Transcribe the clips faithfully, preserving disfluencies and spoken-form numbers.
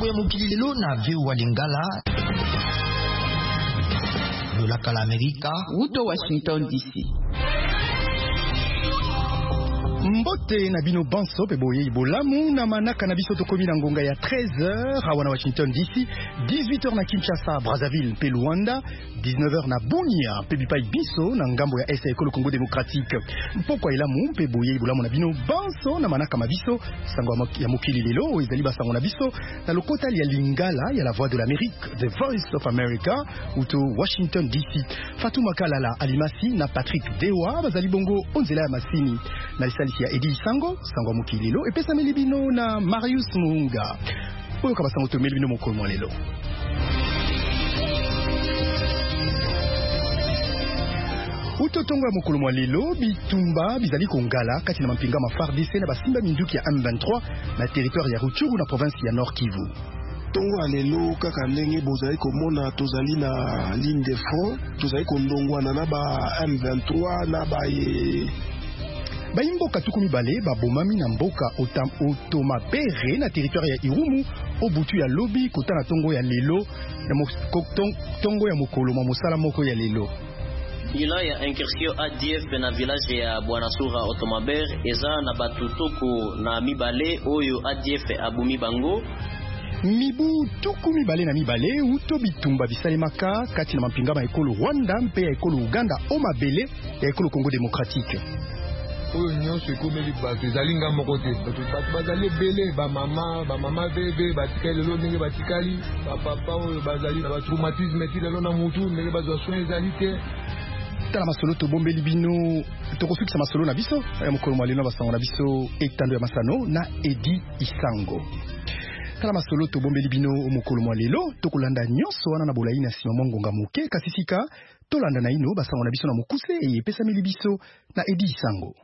Sango ya mokili lelo na V O A Lingala. Lola kala Amerika. Uto Washington D C. Mbote na bino banso pe boye ibolamu na manaka na biso tokomi na ngonga ya treize heures awana Washington D C, dix-huit heures na Kinshasa, Brazzaville pe Luanda, dix-neuf heures na Bunia pe bipai biso na ngambo ya S A Ekolo Congo Démocratique. Mpokwa elamu pe boye ibolamu na bino banso na manaka mabiso sango ya mokili lelo ezali basango na biso na lokotali ya Lingala ya la voix de l'Amérique, The Voice of America uto Washington D C. Fatuma Kalala Alimasi na Patrick Dewa bazali bongo onzela ya masini na lisali ya Edi Sango, Sango mokili lelo epesa melibino na Marius Munga. Oyo kabasango to melibino mokolo lelo. Utotongo ya mokolo lelo bitumba bizali kongala kati na mampinga ma F A R D C na basimba minduki ya M vingt-trois na territoire ya Rutshuru na province ya Nord Kivu. Tongo alelo kaka ndenge bozali komona tozali na ligne de front, tozali kondongwana na ba M vingt-trois na ba ye Baimboka tukumi bale babomami na mboka otam otoma bere na territoire ya Irumu obutu ya lobi kota na tongo ya lelo ya mokotong tongo ya mokolo ma mosala moko ya lelo. Ila ya incursion A D F na village ya Bwanasura Otomaber eza na batutoko na mibale oyo A D F abumi bango. Mibu tukumi bale na mibale uto bitumba bisalemaka kati na mampinga ma ekolo Rwanda mpe ya ekolo Uganda o mabele ya ekolo Congo Démocratique. Oyo nyonso ekomeli bato ezali ngambo kote bato bazali ebele bamama bamama bebe batikali lelo ndenge batikali bapapa oyo bazali na batraumatisme ti lelo na mutu ndenge bazwa soin ezali te. Tala masolo tobombeli bino tokofikisa masolo na biso ya mokolo mwa lelo basango na biso etando ya masano na Edi Isango. Tala masolo tobombeli bino mokolo mwa lelo tokolanda nyonso wana na bolai na nsima mwa ngonga moke kasi sika tolanda na ino basango na biso na mokuse epesameli biso na Edi Isango.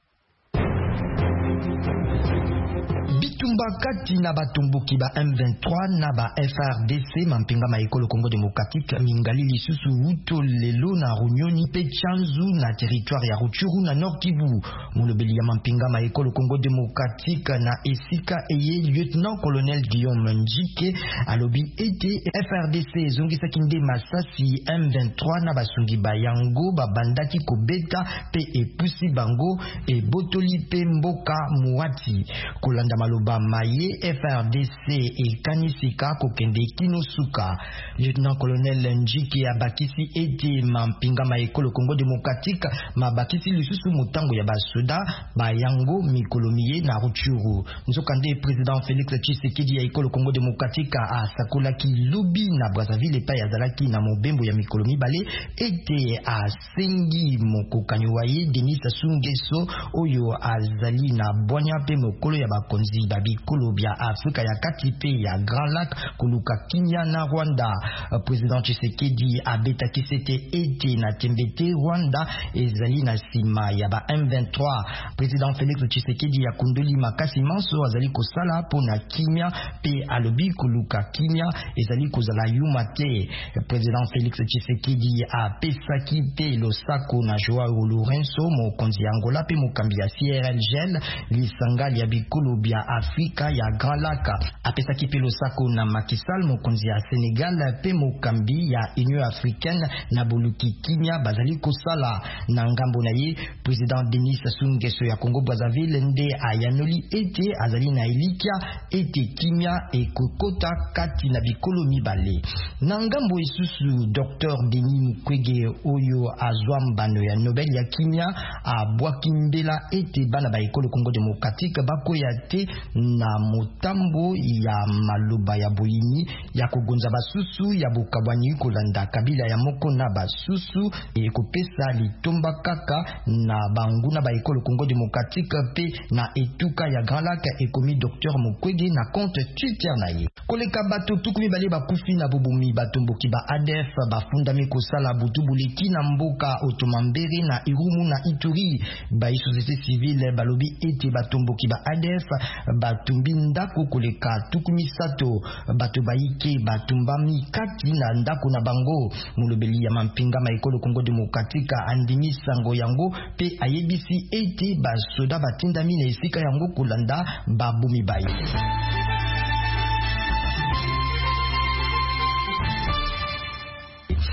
Bitumba kati na batumbuki ba M vingt-trois na ba F R D C mampinga ma ekolo Congo Démocratique mingali lisusu uto lelo na Runyoni pe Chanzu na territoire ya Rutshuru na Nord Kivu. Mulobeli ya mampinga ma ekolo Congo Démocratique na esika eye lieutenant colonel Guillaume Njike alobi ete F R D C zongisa kinde masasi M vingt-trois na basungi bayango babandaki kobeta pe epusi bango e botoli pe mboka muwati kolanda maloba maye F R D C e kanisika kokende kinosuka. Lieutenant colonel Njiki abakisi ete mampinga ma ekolo Congo Démocratique mabakisi lisusu mutango ya basoda bayango mikolomiye na Rutshuru. Nzokande président Félix Tshisekedi ya ekolo Congo Démocratique a sakolaki lobi na Brazzaville pa yazalaki na mobembo ya mikolomi bale ete a sengi mokokanywaye Denis Sassou Nguesso oyo azali na bwanya pe mokolo ya bakonzi babikolo bya Afrika ya kati pe ya Grand Lac kuluka Kenya na Rwanda. Président Tshisekedi abeta kisete ete na tembete Rwanda ezali na sima ya ba M vingt-trois. Président Félix Tshisekedi ya kundoli makasi manso azali kosala pona Kenya pe alobi kuluka Kenya ezali kozala yuma te. Président Félix Tshisekedi apesaki pe losako na Joao Lourenço mokonzi Angola pe mokambi ya C R L Gel lisangali ya bikolo bya Afrika ya Grand Lac. Apesaki pe losako na Macky Sall mokonzi ya Senegal pe mokambi ya Union Africaine na boluki Kenya bazali kosala na ngambo na ye. Président Denis Sassou Nguesso ya Congo Brazzaville nde ayanoli ete azali na elikia ete Kenya ekokota kati na bikolo mibale. Na ngambo isusu Docteur Denis Mukwege oyo azwa mbano ya Nobel ya Kenya abwaki mbela ete bana ba ekolo Congo Démocratique bakoya te na motambo ya maloba ya boyini ya kogonza basusu ya bokabwani kolanda kabila ya moko na basusu e kopesa litomba kaka na banguna ba ekolo Congo Démocratique pe na etuka ya Grand Lac ekomi Docteur Mukwege na compte Twitter na ye. Koleka bato tukumi bale bakufi na bobumi batomboki ba A D F bafundami kosala butubuleki na mboka Otomambere na Irumu na Ituri. Ba société civile balobi ete batomboki ba A D F batumbi ndako koleka tukumi sato bato baike batumbami kati na ndako na bango. Mulobeli ya mampinga ma ekolo Congo Démocratique andimi sango yango pe ayebisi ete basoda batindami na esika yango kolanda babumi baye.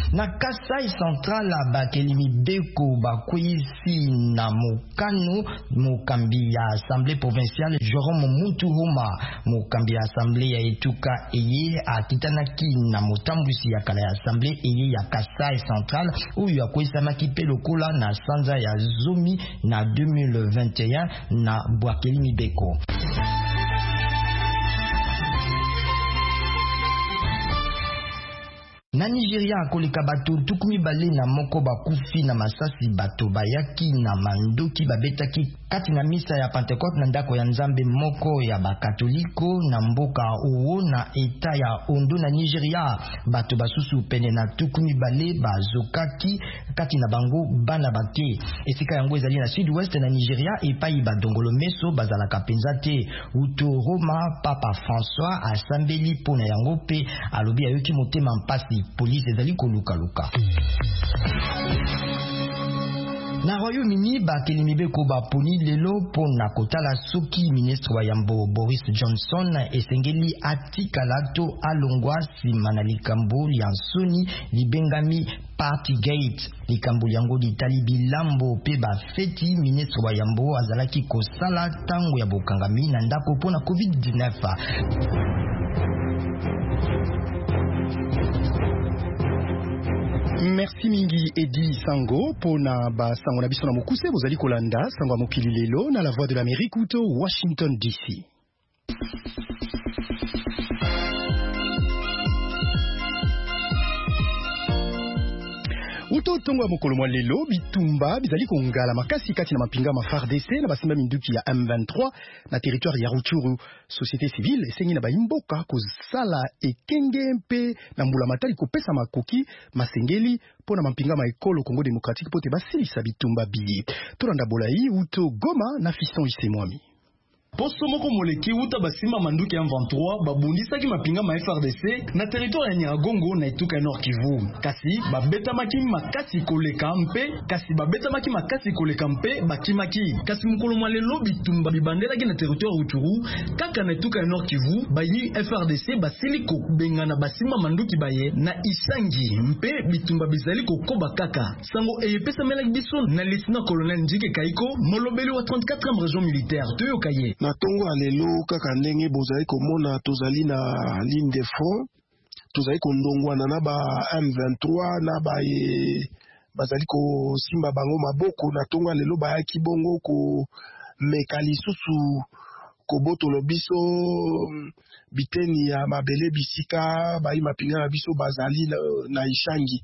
Na Kasai Central bakelimi beko bakwisi na mokano mokambi ya Assemblée provinciale Jérôme Mutuhoma mokambi ya Assemblée ya Etuka eye akitanaki na motambusi ya kala ya Assemblée eye ya Kasai Central uyu akwesamaki pe lokola na sanza ya Zomi na deux mille vingt et un na Bwakelimi beko. Na Nigeria koleka bato tukumi bale na moko bakufi na masasi bato bayaki na mandoki babetaki kati na misa ya Pentecote na ndako ya Nzambe moko ya bakatoliko na mboka owo na eta ya Ondo na Nigeria. Bato basusu pene na tukumi bale bazokaki kati na bango bana bate. Esika yango ezali na sud-ouest na Nigeria epai badongolo meso bazalaka penza te. Uto Roma Papa François asambeli pona yango pe alobi ayoki motema mpasi police ezali koluka luka. Na Royaume-Uni bakelimi beko baponi lelo pona kotala soki ministre wa yambo Boris Johnson esengeli atikalato alongwa sima na likambo ya nsoni libengami Partygate. Likambo yango litali bilambo pe bafeti ministre wa yambo azalaki kosala tango ya bokangami na ndako pona covid dix-neuf. Merci mingi Edi Sango pona ba sango na biso na mokuse bozali kolanda sango mokili lelo na la voix de l'Amérique uto Washington D C. Uto tongo ya mokolo mwa lelo bitumba bizali kongala makasi kati na mapinga ma F A R D C na basimba minduki ya M vingt-trois na territoire ya Rutshuru. Société civile esengi na baimboka kozala ekenge mpe na mbula matali kopesa makoki masengeli pona mapinga ma ekolo Congo démocratique pote basilisa bitumba biye. Tolanda bolai uto Goma na Fiston Isemwami. Posto moko moleki uta basima manduki ya M vingt-trois babundisaki mapinga ma F R D C na territoire ya Nyiragongo na Etuka Nord Kivu. Kasi babetamaki makasi koleka mpe kasi babetamaki makasi koleka mpe bakimaki. Kasi mukolo malelo bitumba bibandelaki na territoire Rutshuru kaka na Etuka Nord Kivu bayi F R D C basili ko bengana basima manduki baye na Isangi mpe bitumba bizali kokoba kaka. Sango eyepesa melaki biso na lieutenant colonel Njike Kaiko molobeli wa trente-quatrième région militaire Toyokaye. Na tongo alelo kaka ndenge bozali komona tozali na ligne de front tozali kondongwana na ba M vingt-trois na ba e bazali ko simba bango maboko na tongo alelo bayaki bongo ko mekali susu ko botolo biso biteni ya mabele bisika bayi mapinga na biso bazali na, na Ishangi.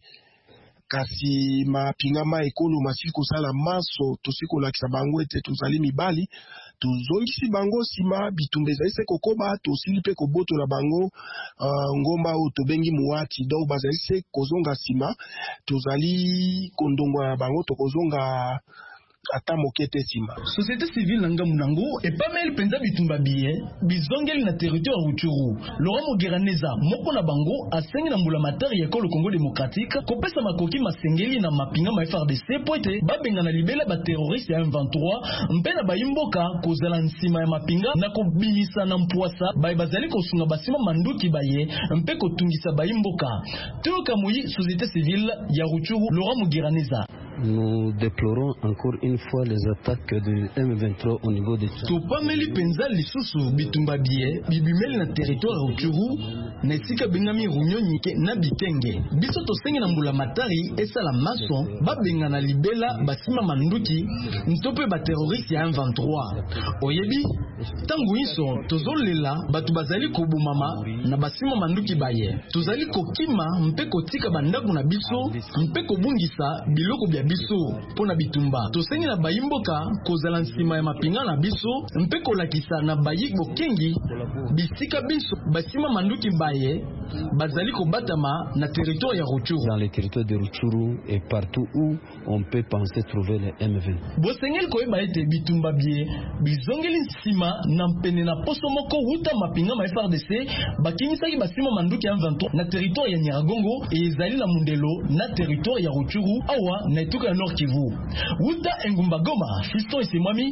Kasi mapinga ma ekolo masili kosala maso tosi kolakisa bango ete tozali mibali tuzongisi bango sima bitumba ezali se kokoba tosili pe kobotola bango uh, ngomba oyo tobengi muwati donc bazali se kozonga sima tozali kondongwa bango tokozonga ata mokete sima. Société civile na ngamu nango epameli penza bitumba biye bizongeli na territoire Rutshuru. Laurent Mogeraneza moko na bango asengi na mbula matari ya ekolo Congo démocratique kopesa makoki masengeli na mapinga ma F R D C po ete babenga na libela ba terroriste ya M vingt-trois mpe na bayimboka kozala nsima ya mapinga na kobimisa na mpwasa baye bazali kosunga basima manduki baye mpe kotungisa bayimboka. Toyoka muyi société civile ya Rutshuru Laurent Mogeraneza. Nous déplorons encore une fois les attaques de M vingt-trois au niveau de Tchad. Topameli penza lisusu bitumba biye bibimeli na territoire Rutshuru na esika bengami Runyonyi na Bikenge. Biso tosengi na mbula matari esala maso babenga na libela basima manduki ntope ba terroriste ya M vingt-trois. Oyebi tangu iso tozolela batu bazali kobumama na basima manduki baye. Tozali kokima mpe kotika bandaku na biso mpe kobungisa biloko bya biso pona bitumba. Tosengi na bayimboka kozala nsima ya mapinga na biso mpe kolakisa na bayi bokengi bisika biso basima manduki baye bazali kobatama na territoire ya Rutshuru. Dans les territoires de Rutshuru et partout où on peut penser trouver les M vingt. Bosengeli koyeba ete bitumba bie bizongeli nsima na mpene na poso moko wuta mapinga ma F R D C bakimisaki basima manduki ya M vingt-trois na territoire ya Nyiragongo e ezali na mundelo na territoire ya Rutshuru awa na Etuka ya Nord Kivu. Wuta engumba Goma Fiston Isemwami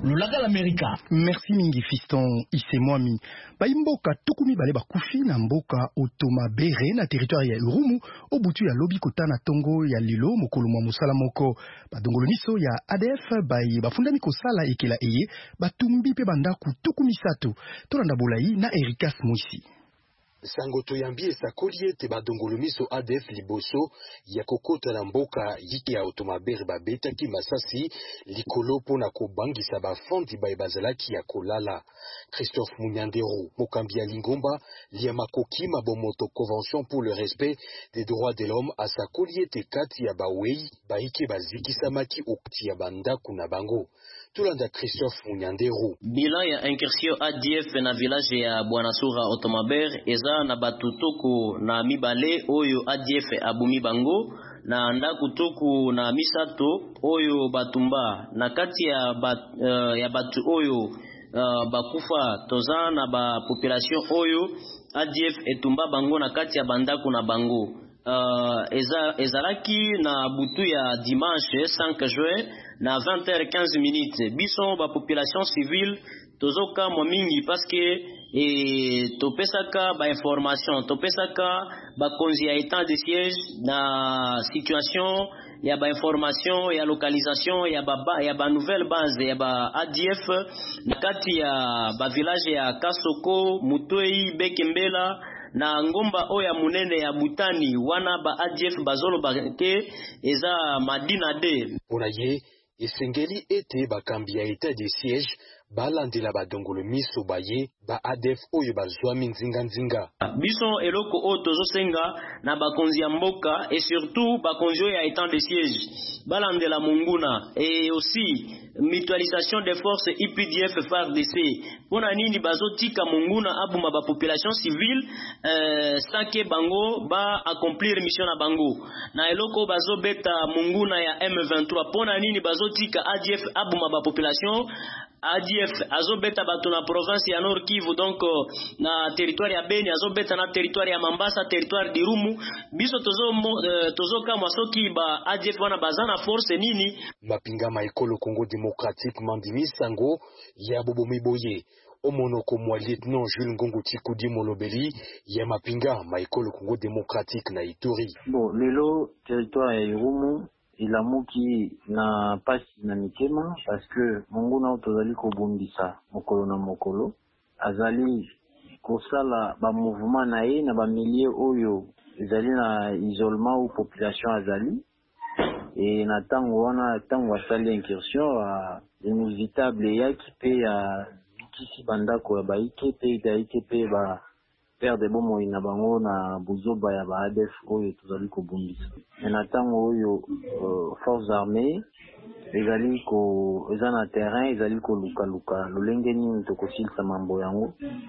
lolaka l'Amérique. Merci mingi fiston Isemwami. Baimboka tukumi bale bakufi na mboka Otoma Bere na territoire ya Irumu obutu ya lobi kotana tongo ya lilo mokolo mwa musala moko. Badongolo miso ya A D F bayi bafundami kosala ekela eye batumbi pe bandaku tukumi sato. Tolanda bolai na Ericas Moisi. Sango toyambi esakoli ete badongolo miso A D F liboso ya kokota na mboka yiki ya Otoma Bere babetaki masasi likolo pona kobangisa bafandi baye bazalaki ya kolala. Christophe Munyandero, mokambi ya Lingomba, lia makoki mabomoto Convention pour le respect des droits de l'homme asakoli ete kati ya bawei baike bazikisamaki okti ya bandaku na bango. Tulanda Christophe Munyandero. Bilan ya incursion A D F na village ya Bwanasura Otoma Bere eza na batutuku na mibale oyo A D F abumi bango na ndaku tuku na misato oyo batumba na kati ya, bat, uh, ya batu oyo uh, bakufa toza na ba population oyo A D F etumba bango na kati ya bandaku na bango. Uh, eza, ezalaki na butu ya dimanche cinq juin na vingt heures quinze minutes bison ba population civile tozoka mo mingi parce que e topesaka ba information topesaka ba konzi ya état de siège na situation ya ba information ya localisation ya ba ya ba nouvelle base ya ba A D F na kati ya ba village ya Kasoko, Mutoi, Bekembela na ngomba oya munene ya Butani wana ba A D F bazolo bake eza Madina de. Onaye esengeli ete bakambi ya état de siège balandela badongolo miso baye ba A D F oyo bazwami nzinga nzinga. Biso eloko o tozosenga na bakonzi ya mboka et surtout bakonzi ya état de siège balandela munguna et aussi mutualisation des forces I P D F F A R D C pona nini bazotika munguna abuma ba population civile euh, sake bango ba accomplir mission na bango na eloko bazobeta munguna ya M vingt-trois pona nini bazotika A D F abuma ba population A D F azobeta bato na province ya Nord Kivu donc na territoire ya Beni azobeta na territoire ya Mambasa territoire di Rumu biso tozo uh, tozo kama soki ba A D F wana bazana force nini mapinga maikolo Congo démocratique mandimi sango ya bobo miboye omonoko mwa lieutenant Jules Ngongo Tikudi Molobeli ya mapinga maikolo Congo démocratique na Ituri. Bon lelo territoire ya Rumu ilamuki na pasi na mikema parce que monguna tozali kobundisa mokolo na mokolo azali kosala ba mouvement na ye na ba milieu oyo ezali na isolement ou population azali et na tango wana tango asali incursion a inusitable yaki pe ya bikisi bandako ya baike pe daike pe ba père de bomo ina bango na buzoba ya ba A D F oyo tozali kobundisa na tango oyo uh, forces armées ezali ko eza na terrain ezali ko luka luka lolenge nini tokosilisa mambo yango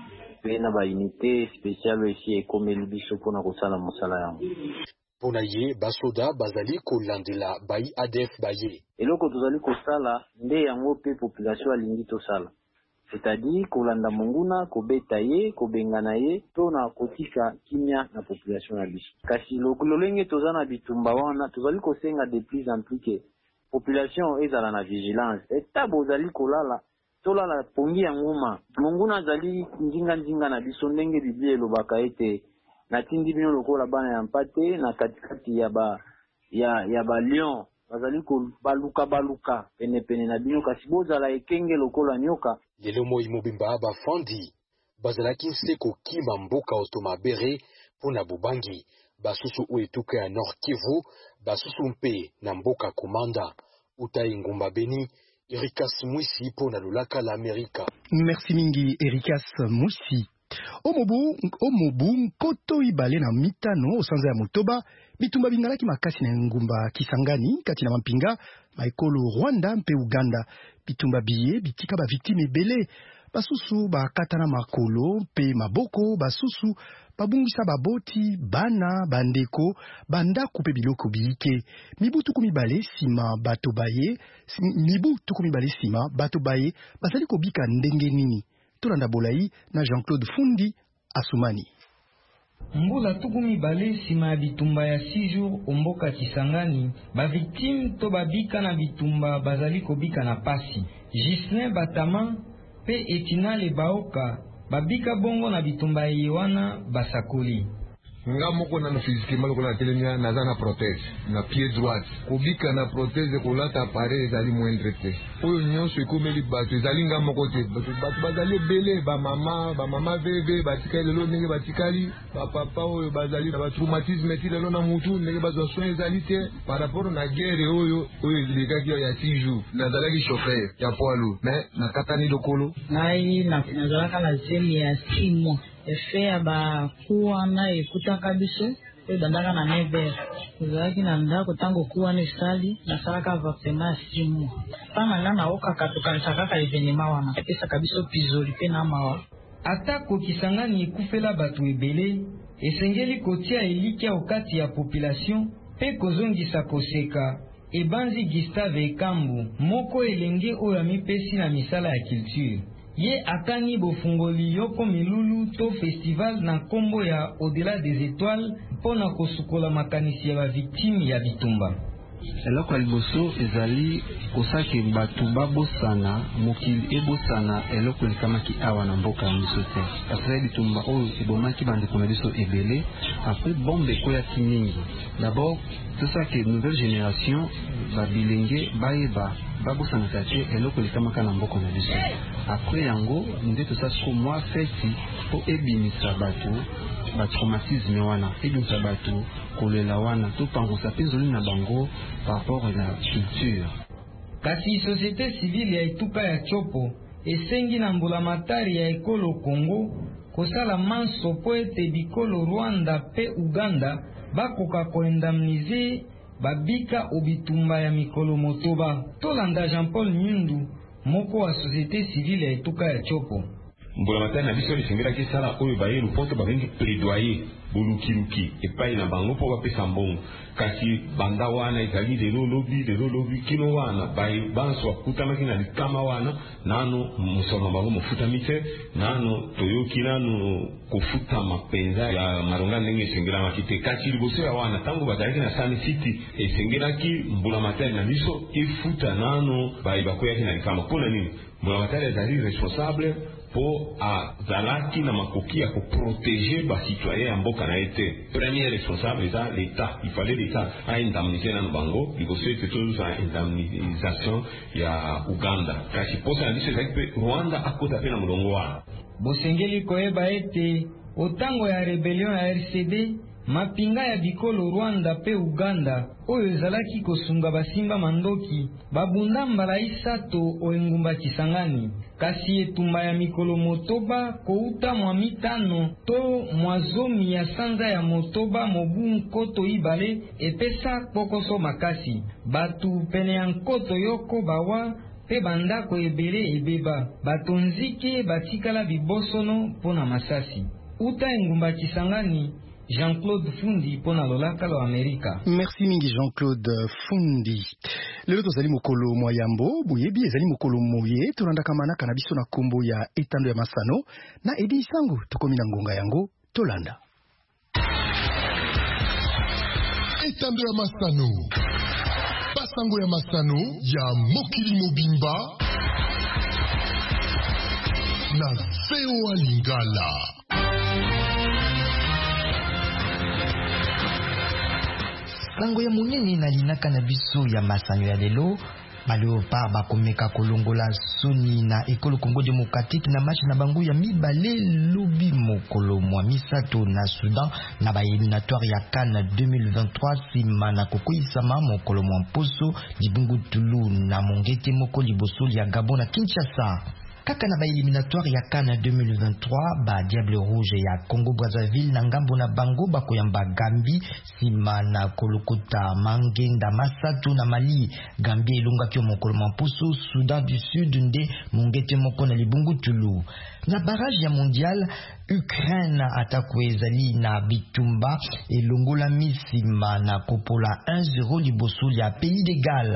pe na ba unité spéciale ici ekomeli biso pona kosala mosala yango pona ye basoda bazali kolandela bai A D F baye eloko tozali kosala nde yango pe population alingi tosala c'est-à-dire kolanda monguna kobeta ye kobengana ye to na kotika kimia na population ya biso kasi lolenge toza na bitumba wana tozali kosenga de plus en plus que population ezala na vigilance eta bozali kolala tolala pongi ya nguma monguna azali njinga njinga na biso ndenge biblia elobaka ete natindi bino lokola bana ya mpate na katikati ya ba ya ya ba lion bazali ko baluka baluka pene pene na bino kasi bozala ekenge lokola nyoka lelo moi mobimba bafandi bazalaki nseko kima mboka Otoma Bere pona bubangi basusu oetuka ya Nord Kivu basusu mpe na mboka Komanda utai ngumba Beni. Ericas Moisi pona lulaka la Amerika. Merci mingi Ericas Moisi. Omobu omobu nkoto ibale na mitano osanza ya Motoba bitumba bingalaki makasi na ngumba Kisangani kati na mampinga maekolo Rwanda mpe Uganda bitumba biye bitika ba victime ebele basusu bakata na makolo mpe maboko basusu babungisa baboti bana bandeko bandako mpe biloko biyike mibu tukumi bale sima bato baye mibu tukumi bale sima bato baye bazali kobika ndenge nini tolanda bolai na Jean-Claude Fundi Asumani. Mbula tukumi bale sima ya bitumba ya six jours omboka Kisangani ba victime to babika na bitumba bazali kobika na pasi Gislin Batama pe Etinale Baoka babika bongo na bitumba yewana basakoli. Nga moko na fiziki maloko na telenia naza na prothèse na pied droite kobika na prothèse kolata appareil ezali moindre te oyo nyonso ekomeli bato ezali nga moko te bato bazali ebele bamama bamama veve batikali lelo ndenge batikali bapapa oyo bazali na batraumatisme ti lelo na mutu ndenge bazwa soin ezali te par rapport na guerre oyo oyo elekaki ya six jours nazalaki chauffeur ya poilu mais nakatani lokolo ngai nazalaka na zemi ya six mois efe ya bakuwa na ekutaka biso pe bandaka na never ezalaki na ndako ntango kuwa na esali nasalaka vaccema ya six mois mpana nga naokaka tokanisa kaka evenema wana epesaka biso pizoli mpe na mawa ata kokisangani ekufela bato ebele esengeli kotia elikya okati ya population pe kozongisa koseka ebanzi Gustave Ekambu moko elenge oyo amipesi na misala ya culture ye akani bofungoli yoko milulu to festival na kombo ya Au-delà des étoiles pona kosukola makanisi ya victime ya bitumba. eloko ya liboso ezali kosaki bato babosana mokili ebosana eloko likamaki awa na mboka ya biso te kasi bitumba oyo ebomaki bandeko na biso ebele apres bombe ekoyaki mingi d'abord tosaki nouvelle génération babilenge bayeba babosanaka te eloko likamaka na mboka na biso apres yango nde tosaki mwa feti po ebimisa bato batraumatisme wana ebimisa bato kolela wana topangusa mpe nzoli na bango par rapport na culture. Kasi société civile ya etuka ya Chopo esengi na mbulamatari ya ekolo Congo kosala manso po ete bikolo Rwanda pe Uganda bakoka koindemnize babika obitumba ya mikolo motoba. Tolanda Jean-Paul Nyundu moko wa société civile ya etuka ya Chopo. mbulamatari na biso lisengelaki sala oyo bayelu poto babengi plaidoyer bolukiluki epai na bango po bapesa mbongo kasi banda wana ezali lelo lobi lelo lobi kino wana bai banso akutamaki na likama wana nano musoma bango mofutami te nano toyoki nano kofutama mpenza ya malonga ndenge esengelamaki te kasi liboso ya wana ntango bazalaki na sani city esengelaki mbulamatari na biso efuta nano bai bakweyaki na likama mpona nini mbulamatari ezali responsable po azalaki na makoki ya koprotéger ba citoyen ya mboka na ete premier responsable eza l'état il fallait l'état a indemniser na bango liboso ete toza indemnisation ya Uganda kasi posa na biso ezalaki pe Rwanda akota pe na molongo wana bosengeli koyeba ete otango ya rebellion ya R C D mapinga ya bikolo Rwanda pe Uganda oyo ezalaki kosunga basimba mandoki babunda mbala isato oengumba Kisangani kasi etumba ya mikolo motoba kouta mwa mitano to mwazomi ya sanza ya motoba mobu nkoto ibale epesa pokoso makasi batu pene ya nkoto yoko bawa pe bandako ebele ebeba batonzike batikala bibosono pona masasi uta engumba Kisangani. Jean-Claude Fundi pona lolaka lo Amerika. Merci mingi Jean-Claude Fundi. Lelo tozali mokolo moyambo boyebi ezali mokolo moye tolanda kamana kana biso na kombo ya etando ya Masano na edi sango tukomi na ngonga yango tolanda. Etando ya Masano. Basango ya Masano ya mokili mobimba na Veo Lingala. Sango ya munene na linaka na biso ya Masano ya lelo baleopard bakomeka kolongola soni na ekolo Congo démocratique na match na bango ya mibale lobi mokolo mwa misato na Sudan na ba éliminatoire ya CAN deux mille vingt-trois sima na kokoisama mokolo mwa mposo libungu tulu na mongete moko liboso ya Gabon na Kinshasa. Kaka na ba éliminatoire ya CAN deux mille vingt-trois ba Diable Rouge ya Congo Brazzaville na ngambo na bango bakoyamba Gambie sima na kolokota Mangenda Masatu na Mali. Gambie elonga kyo mokolo mampuso Soudan du Sud nde mongete moko na libungu tulu. Na barrage ya mondial Ukraine ataku ezali na bitumba elongola misima na kopola un zéro liboso ya pays de Galles.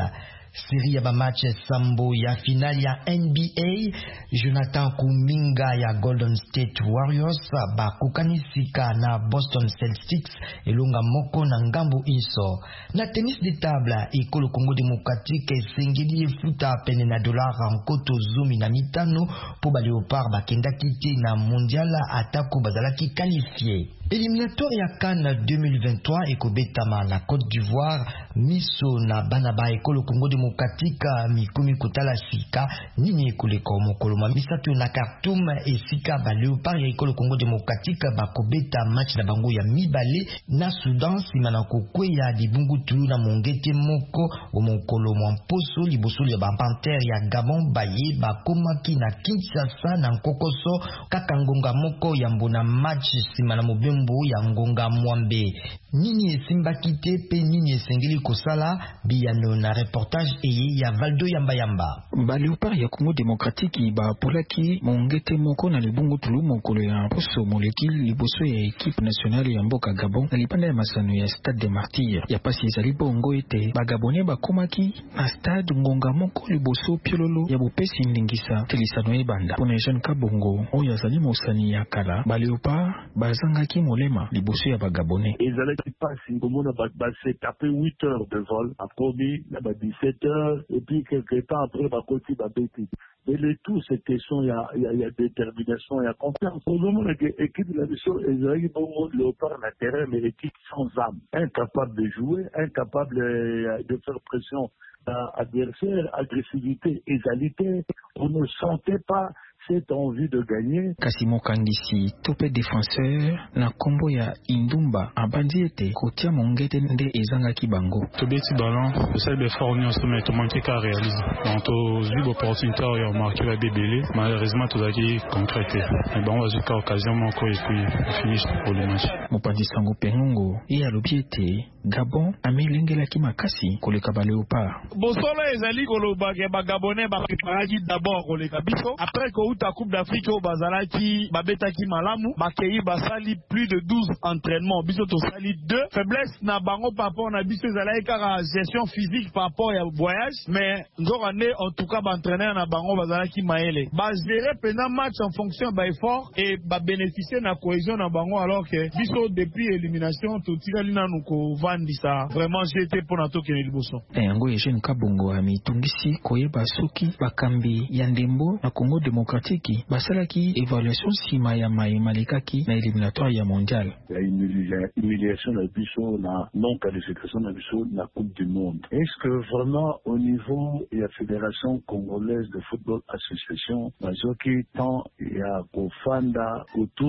Série ya ba match sambo ya finale ya N B A, Jonathan Kuminga ya Golden State Warriors ba kukanisika na Boston Celtics elonga moko na ngambo iso. Na tennis de table, ekolo Congo Démocratique esengeli efuta pene na dollar nkoto zumi na mitano po ba Léopard bakenda kite na mondial atako bazalaki qualifié. Éliminatoire ya CAN deux mille vingt-trois ekobetama na Côte d'Ivoire, miso na banaba ekolo Congo Démocratique mikumi kotala sika nini ekoleka mokolo misato na Khartoum esika ba Léopard ya ekolo Congo Démocratique bakobeta match na bango ya mibale na Soudan sima na kokweya libungu tulu na mongete moko o mokolo mwamposo liboso ya ba Panther ya Gabon baye bakomaki na Kinshasa na nkokoso kaka ngonga moko ya mbona match sima na mobembo ya ngonga mwambe. Nini esimbaki te pe nini esengeli kosala biyano na reportage eye ya Valdo Yamba Yamba. Ba Léopard ya Congo Démocratique ba polaki mongete moko na libungu tulu mokolo ya poso moleki liboso ya équipe nationale ya mboka Gabon na lipanda ya masano ya Stade des Martyrs. Ya pasi ezali bongo ete ba Gabonais bakomaki na stade ngonga moko liboso piololo ya bopesi ndingisa telisano ebanda. Pona Jean Kabongo oyo azali mosani ya kala, ba Léopard bazangaki molema liboso ya ba Gabonais. Ezalaki pasi komona ba se taper huit heures de vol après na ba dix-sept heures et puis quelque temps après ba koti ba beti. Mais le tout c'est question ya ya ya détermination ya confiance. Vraiment l'équipe de la mission ezalaki bongo Léopard na terrain mais l'équipe sans âme, incapable de jouer, incapable de faire pression à adversaire, agressivité, égalité. On ne sentait pas cette envie de gagner. Kasimo Kangisi, topé défenseur, na kombo ya Indumba, abandi ete, kotia mongete nde ezanga kibango. Tobeti ballon, le seul effort ni en sommet, tout manqué qu'à réaliser. Donc, au vu l'opportunité, il y a marqué la bébélé, malheureusement, tout a été concrété. Mais bon, on va jusqu'à occasion, encore, et puis, on finit pour le match. Mopandi Sango Penungo, et à l'objecté, Gabon, amelengela ki makasi, koleka ba Léopard. Bosolo ezali koloba ke ba Gabonais ba préparaki d'abord koleka biso, après ko uta Coupe d'Afrique au bazalaki babetaki malamu, bakei basali plus de douze entraînements, biso to sali deux. Faiblesse na bango par rapport na biso ezalaki kaka gestion physique par rapport ya voyage, mais ngorane en tout cas ba entraîneur na bango bazalaki maele. Ba gérer pendant match en fonction ba effort et ba bénéficier na cohésion na bango alors que biso depuis élimination to tikali na nuko vandisa. Vraiment j'étais pour na to kene liboso. Yango Eugène Kabongo ami tungisi koyeba soki bakambi ya ndembo na Congo Démocratique basalaki évaluation sima ya mai malikaki na éliminatoire ya mondial. La humiliation na biso na non qualification na biso na Coupe du Monde. Est-ce que vraiment au niveau de la Fédération Congolaise de Football Association bazoki tant ya kofanda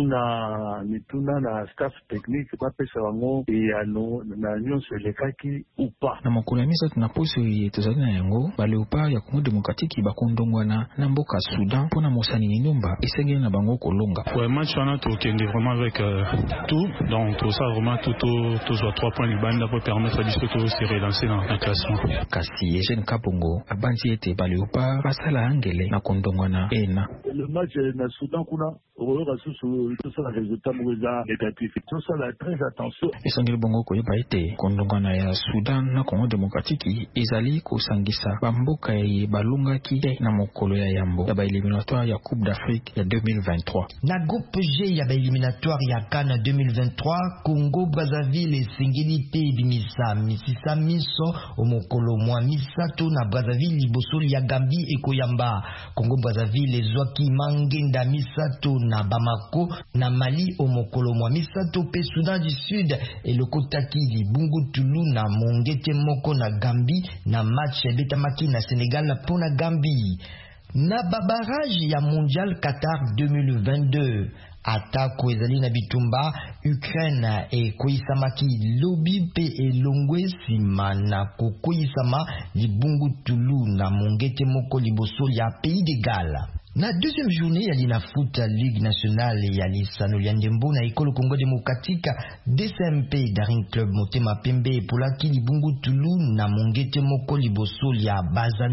utuna mituna na staff technique bapesa bango ya no na nyonso elekaki ou pas? Na mokolo ya misatu na poso tozali na yango ba Léopard ya Congo Démocratique bakondongwana na mboka Soudan pona mosani Indumba esengeli na bango kolonga. Ouais, match on a tout qui est vraiment avec euh, tout, donc tout ça vraiment tout tout tout soit trois points libanda pour permettre à biso de se relancer dans le classement. Kasi Eugène Kabongo abanzi ete ba Léopard basala angele na kondongwana ena. Le match na Soudan kuna oyoka susu tout ça résultat mouza négatif. Tout ça là très attention. Esengeli bongo koyeba ete kondongwana ya Soudan na Congo Démocratique ezali kosangisa bamboka ye balungaki na mokolo ya yambo ya ba éliminatoire ya Coupe d'Afrique ya deux mille vingt-trois. Na groupe G ya ba éliminatoire ya CAN deux mille vingt-trois, Congo Brazzaville esengeli pe bimisa misisa miso o mokolo mwa misato na Brazzaville liboso ya Gambie ekoyamba. Congo Brazzaville ezwaki mangenda misato na Bamako na Mali o mokolo mwa misato pe Soudan du Sud elokotaki libungu tulu na mongete moko na Gambie na match betamaki na Sénégal pona Gambie. Na babarage ya mondial Qatar deux mille vingt-deux, atako ezali na bitumba Ukraine e koisamaki lobi pe elongwe sima na kokoisama libungu tulu na mongete moko liboso ya pays de Galles. Na deuxième journée ya lina foot Ligue nationale ya lisano ya ndembo na ekolo Congo Démocratique, D C M P Daring Club Motema Pembe polaki libungu tulu na mongete moko liboso ya Bazano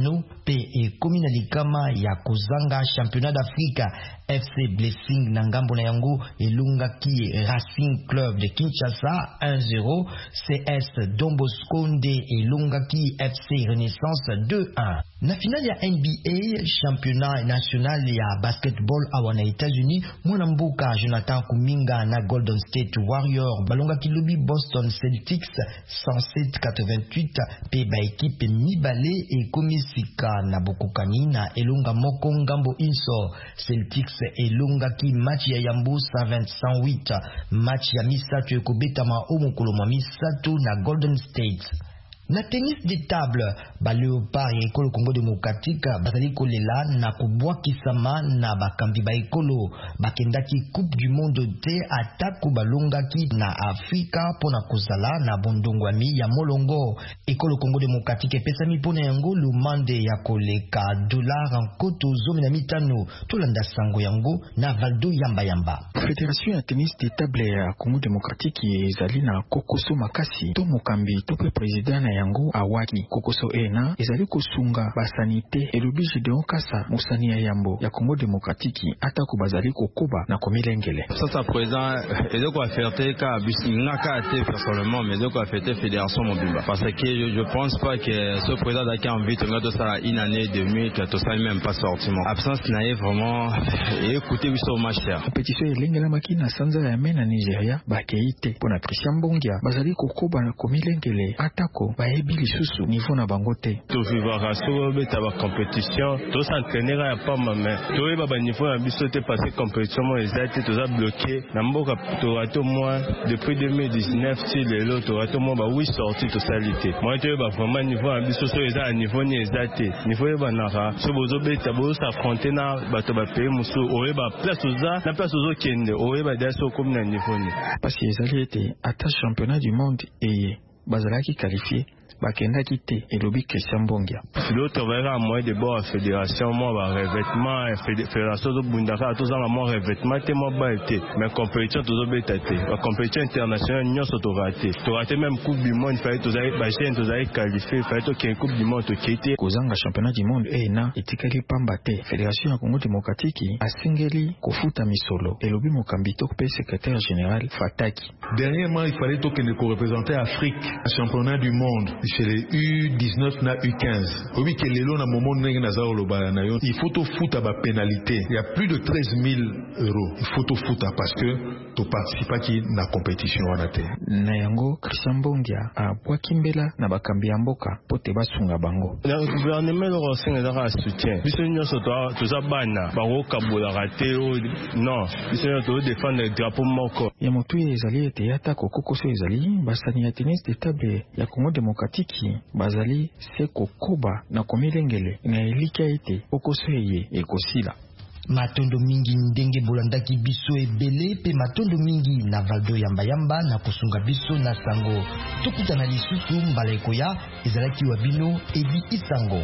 pe ekomi na likama ya kozanga championnat d'Afrique. F C Blessing na ngambo na yango elungaki Racing Club de Kinshasa un zéro. C S Don Bosco nde elungaki F C Renaissance deux un. Na finale ya N B A championnat national ya basketball awa na États-Unis, mwana mboka Jonathan Kuminga na Golden State Warriors balongaki lobi Boston Celtics cent sept quatre-vingt-huit pe ba équipe mibale ekomisika na bokokani na elonga moko ngambo inso. Celtics elongaki match ya yambo cent vingt à cent huit, match ya misato ekobetama o mokolo mwa misato na Golden State. Na tennis de table, ba Léopard ya ekolo Congo démocratique bazali kolela na kubwakisama na bakambi ba ekolo bakendaki Coupe du Monde te atako balongaki na Afrika pona kozala na bondongwami ya molongo. Ekolo Congo démocratique pesami pona yango lumande ya koleka dollar nkoto zomi na mitano tolanda sango yango na Valdo Yamba Yamba. Fédération ya tennis de table ya Congo démocratique ezali na Kokoso Makasi to mokambi to pe président na yango awaki Kokoso ena ezali kosunga basanite elobi Gideon Kasa musani ya yambo ya Congo démocratique atako bazali kokoba na komilengele. Sasa président ezoko affaire ka bisinga ka te personnellement mais ezoko affaire fédération mobimba parce que je, je pense pas que ce président qui a envie de ngato ça une année demi que tout ça même pas sortiment absence nae vraiment écoutez oui so match cher compétition elengela makina sanza ya mena Nigeria bakeite pona Christian Bongia bazali kokoba na komilengele atako baebi lisusu niveau na bangote to vivra so beta ba compétition to s'entraîner ya pas maman to eba ba niveau ya biso te passer compétition mo exact to za bloqué na mboka to rato moi depuis deux mille dix-neuf si le lot to rato mo ba oui sorti to salité moi to eba vraiment niveau ya biso so eza niveau ni exact niveau eba na ra so bozo beta bo s'affronter na bato ba pays musu o eba place oza na place ozo kende o eba daso comme na niveau ni parce que ezali ete ata championnat du monde eye bazalaki qualifié bakendaki te elobi Christian Bongia. L'autre verra moi de bon fédération moi ba revêtement fédération de bundaka tous en moi revêtement te moi ba été mais compétition tous obétate la compétition internationale nyo soto raté to raté même coupe du monde fallait tous aller ba chaîne tous aller qualifier fallait to ken coupe du monde to kité kozanga championnat du monde e na etikali pamba te fédération ya Congo démocratique asingeli kofuta misolo elobi mokambi to pe secrétaire général Fataki. Dernièrement il fallait to ken ko représenter Afrique au championnat du monde chez les U dix-neuf na U quinze. Oui, que les lots na moment n'engagent nazar le balanayon. Il faut tout foutre à ma pénalité. Il y a plus de treize mille euros. Il faut tout foutre parce que tu participes pas qui na compétition en athée. Nayango Christian Bongia a Boakimbela na bakambi amboka pote basunga bango. Le gouvernement le renseigne à soutien. Bisogno soto tout ça bana bango kabola raté non. Bisogno to défendre le drapeau moko. Ya motu ezali ete yata kokoso ezali basani ya tennis de table ya Congo démocratique bazali seko koba na komilengele na elika ete okoso eye ekosila. Matondo mingi ndenge bolandaki biso ebele pe matondo mingi na Valdo Yamba Yamba na kusunga biso na sango. Tokutana lisusu mbala ekoya ezalaki wabino Edi Isango.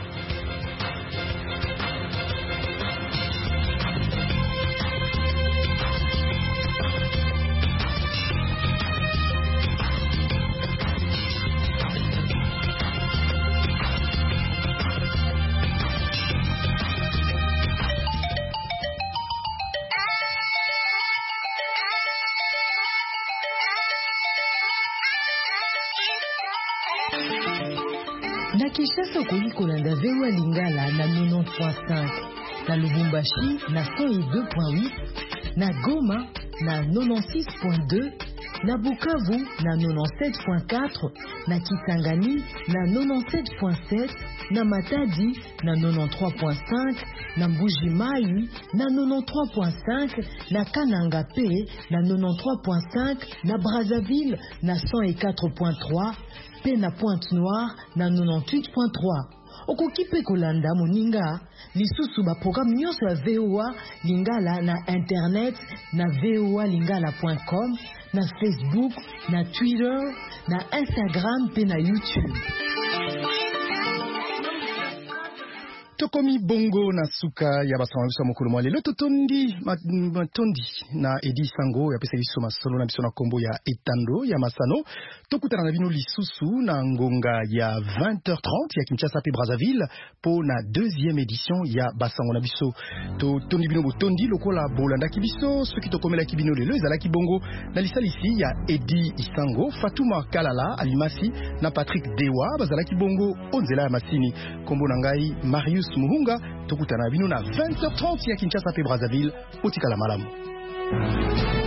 Na Kinshasa okoli kolanda V O A Lingala na quatre-vingt-dix point cinq, na Lubumbashi na cent deux point huit, na Goma na quatre-vingt-six point deux, na Bukavu na quatre-vingt-dix-sept point quatre, na Kisangani na quatre-vingt-dix-sept point sept, na Matadi na quatre-vingt-treize point cinq, na Mbuji-Mayi na quatre-vingt-treize point cinq, na Kananga P na quatre-vingt-treize point cinq, na Brazzaville na cent quatre point trois, pe na Pointe-Noire na quatre-vingt-dix-huit point trois. Okoki pe kolanda moninga lisusu ba programme nyonso ya V O A Lingala na internet na v o a lingala point com, na Facebook, na Twitter, na Instagram pe na YouTube. Tokomi bongo na suka ya basanga biso mokolo mwa lelo totondi matondi na Edi Sango ya pesa biso masolo na biso na kombo ya etando ya masano tokutana na bino lisusu na ngonga ya vingt heures trente ya Kinshasa pe Brazzaville po na deuxième édition ya basango na biso totondi bino botondi lokola bolanda ki biso soki tokomela ki bino lelo ezala ki bongo na lisalisi ya Edi Sango Fatuma Kalala Alimasi na Patrick Dewa bazala ki bongo onzela ya masini kombo na ngai Marius Muhunga tokutana bino na vingt heures trente ya Kinshasa pe Brazzaville otikala malamu.